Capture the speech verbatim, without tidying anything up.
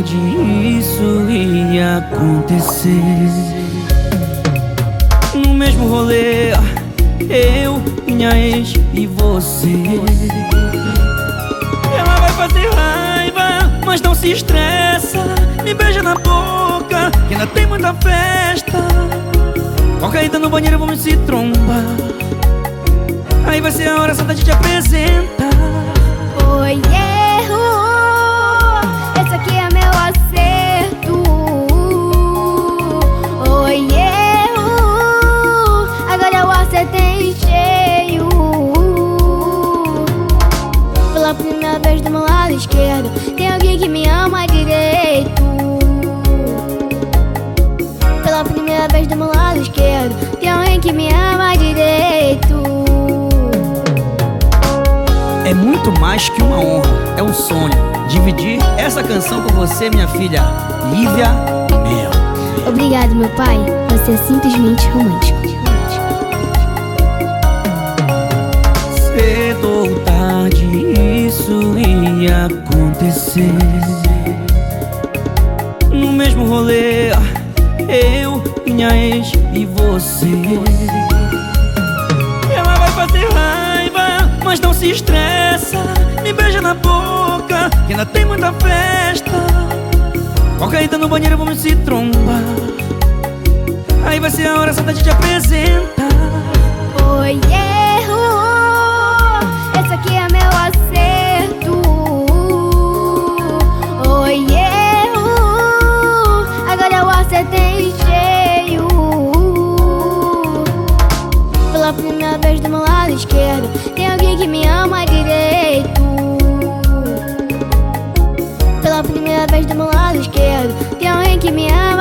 tarde isso ia acontecer. No mesmo rolê, eu, minha ex e você. Ela vai fazer raiva, mas não se estressa. Me beija na boca, que ainda tem muita festa. Qualquer ida no banheiro vamos se trombar. Aí vai ser a hora certa de te apresentar. Oi, erro, esse aqui é meu acerto. Oi, erro, agora o acertei em cheio. Pela primeira vez do meu lado esquerdo tem alguém que me ama direito. Pela primeira vez do meu lado esquerdo tem alguém que me ama direito. É muito mais que uma honra, é um sonho dividir essa canção com você, minha filha Lívia Mel. Obrigado, meu pai, você é simplesmente romântico. Cedo ou tarde isso ia acontecer. No mesmo rolê, eu, minha ex e você. Ela vai fazer raiva, mas não se estressa. Me beija na boca, que ainda tem muita festa. Qualquer ida no banheiro vamos se trombar. Aí vai ser a hora certa de te apresentar. Oi, erro, esse aqui é meu acerto. Oi, erro, agora o acertei em cheio. Pela primeira vez do meu lado esquerdo tem alguém que me ama direito. Pela primeira vez do meu lado esquerdo tem alguém que me ama